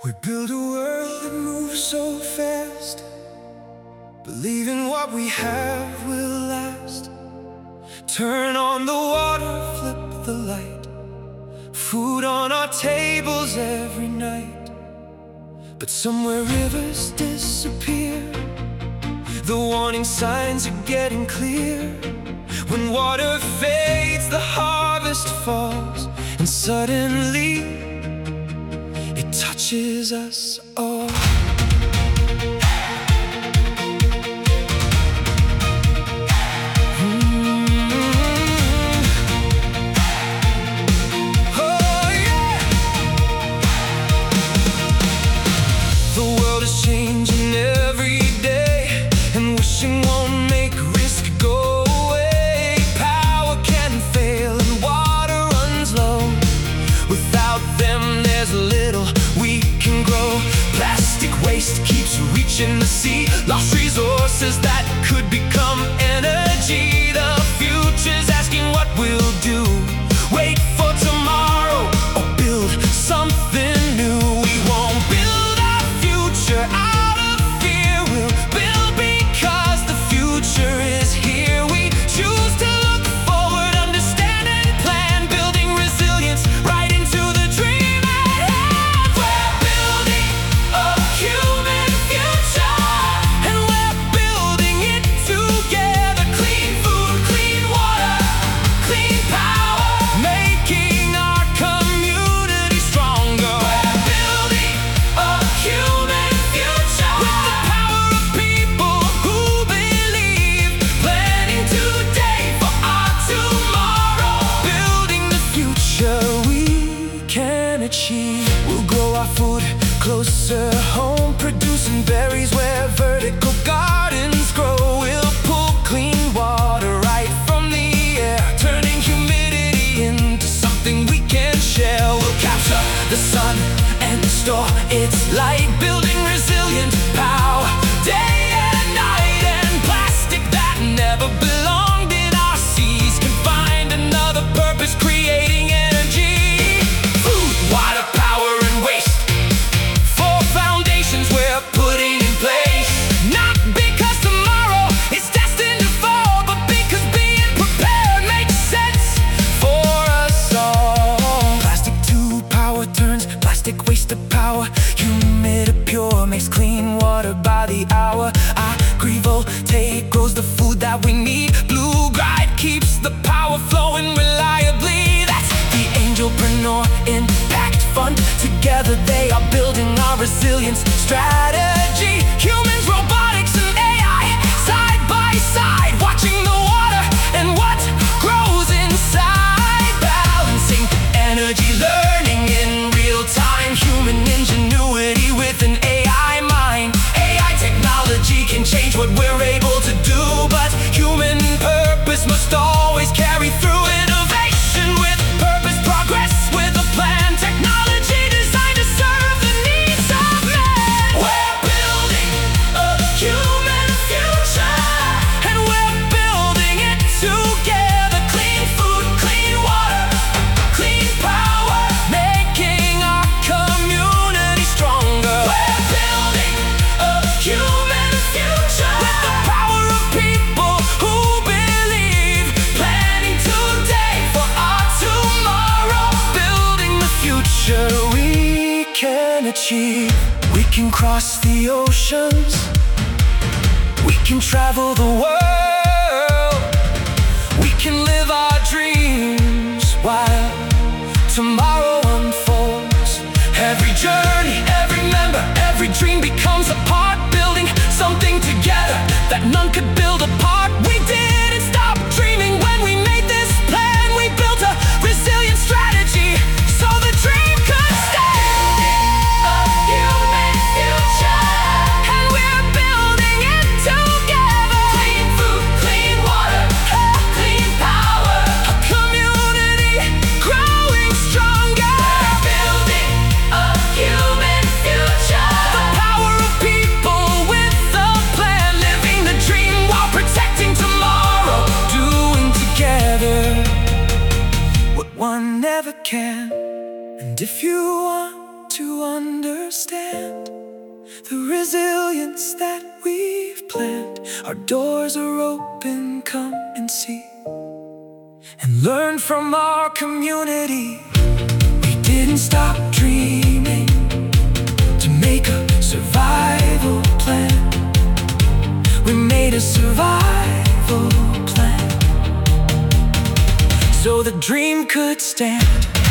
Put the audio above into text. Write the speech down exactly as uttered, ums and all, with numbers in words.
We build a world that moves so fast, believing what we have will last. Turn on the water, flip the light, food on our tables every night. But somewhere rivers disappear, the warning signs are getting clear. When water fades, the harvest falls, and suddenly it touches us all. Changing every day, and wishing won't make risk go away. Power can fail and water runs low. Without them there's little we can grow. Plastic waste keeps reaching the sea, lost resources that could become energy. The future's asking what we'll do. Wait for tomorrow or build something new. We won't build our future out of fear, we'll build because the future is here. We choose to look forward, understand and plan, building resilience right into the dream at hand. We're building a human future, and we're building it together. Clean food, clean water, clean power, making our community stronger. We're building a human future with the power of people who believe, planning today for our tomorrow, building the future we can achieve. We'll grow our food closer home, producing berries where vertical gardens grow. We'll pull clean water right from the air, turning humidity into something we can share. We'll capture the sun and store its light, building resilient power day and night. And plastic that never belonged in our seas can find another purpose, creating energy. Food, water, power and waste, four foundations we're putting in place. Not because tomorrow is destined to fall, but because being prepared makes sense for us all. Plastic to power turns plastic waste to power. Humid to pure makes clean water by the hour. Agrivoltaic grows the food that we need. Blue Gride keeps the power flowing reliably. That's the Angelpreneur Impact Fund. Together they are building our resilience strategy. Humans, robotics and A I, side by side, watching the water and what grows inside. Balancing energy, learning in real time. Human ingenuity with an A I mind. A I technology can change what we're able to do, but human purpose must always carry through. Innovation with purpose, progress with a plan, technology designed to serve the needs of man. We're building a human future, and we're building it together. Clean food, clean water, clean power, making our community stronger. We're building a human future with the power of people who believe, planning today for our tomorrow, building the future we can achieve. We can cross the oceans, we can travel the world, we can live our dreams while tomorrow unfolds. Every journey, every member, every dream becomes a part, building something together that none could build apart. We didn't stop dreaming when we made this plan. We built a resilient strategy so the dream could stay. A human future, and we're building it together. Clean food, clean water, clean power, a community growing stronger. We're building a human future, the power of people with a plan, living the dream while protecting tomorrow, doing together what one never can. And if you want to to understand the resilience that we've planned. Our doors are open, come and see, and learn from our community. We didn't stop dreaming to make a survival plan. We made a survival plan so the dream could stand.